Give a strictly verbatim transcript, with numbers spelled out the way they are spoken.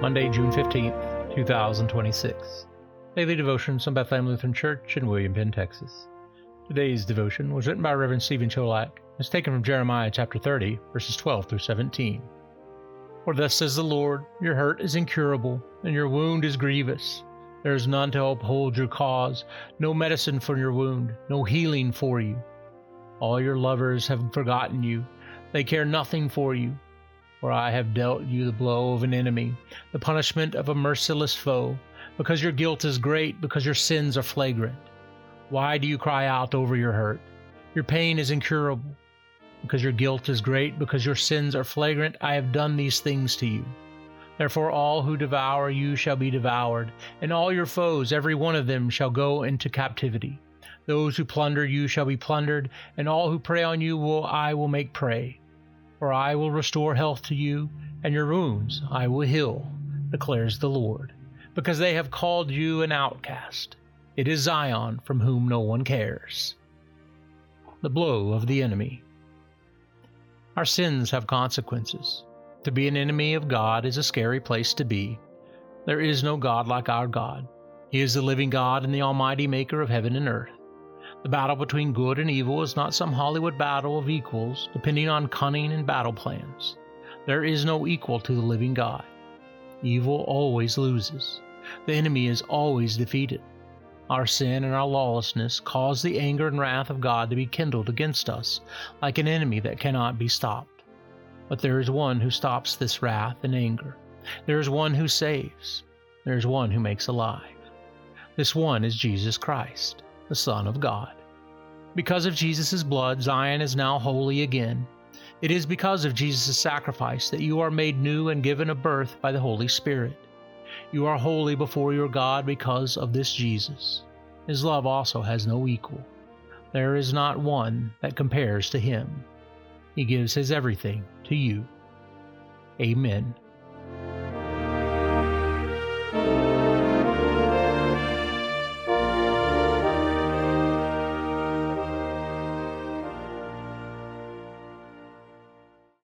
Monday, June fifteenth, two thousand twenty-six. Daily Devotions from Bethlehem Lutheran Church in William Penn, Texas. Today's devotion was written by Reverend Stephen Cholak and is taken from Jeremiah chapter thirty, verses twelve through seventeen. For thus says the Lord, your hurt is incurable, and your wound is grievous. There is none to uphold your cause, no medicine for your wound, no healing for you. All your lovers have forgotten you, they care nothing for you. For I have dealt you the blow of an enemy, the punishment of a merciless foe, because your guilt is great, because your sins are flagrant. Why do you cry out over your hurt? Your pain is incurable. Because your guilt is great, because your sins are flagrant, I have done these things to you. Therefore all who devour you shall be devoured, and all your foes, every one of them, shall go into captivity. Those who plunder you shall be plundered, and all who prey on you will I will make prey. For I will restore health to you, and your wounds I will heal, declares the Lord, because they have called you an outcast. It is Zion from whom no one cares. The blow of the enemy. Our sins have consequences. To be an enemy of God is a scary place to be. There is no God like our God. He is the living God and the almighty maker of heaven and earth. The battle between good and evil is not some Hollywood battle of equals, depending on cunning and battle plans. There is no equal to the living God. Evil always loses. The enemy is always defeated. Our sin and our lawlessness cause the anger and wrath of God to be kindled against us, like an enemy that cannot be stopped. But there is one who stops this wrath and anger. There is one who saves. There is one who makes alive. This one is Jesus Christ, the Son of God. Because of Jesus' blood, Zion is now holy again. It is because of Jesus' sacrifice that you are made new and given a birth by the Holy Spirit. You are holy before your God because of this Jesus. His love also has no equal. There is not one that compares to him. He gives his everything to you. Amen.